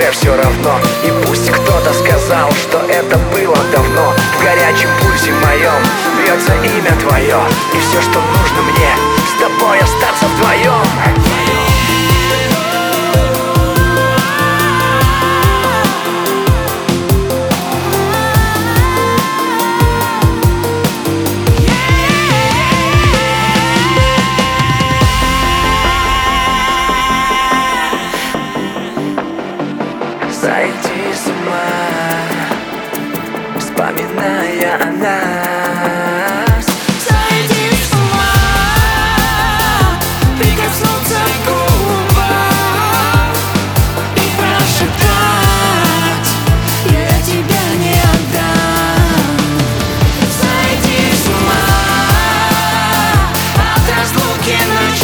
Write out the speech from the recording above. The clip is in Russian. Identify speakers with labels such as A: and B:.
A: уже все равно. И пусть кто-то сказал, что это было давно, в горячем пульсе моем бьется имя твое. И все, что нужно мне, с тобой остаться вдвоем. Сойти с ума, вспоминая о нас.
B: Сойти с ума, прикоснуться к губам и прошептать: я тебя не отдам. Сойти с ума от разлуки ночи.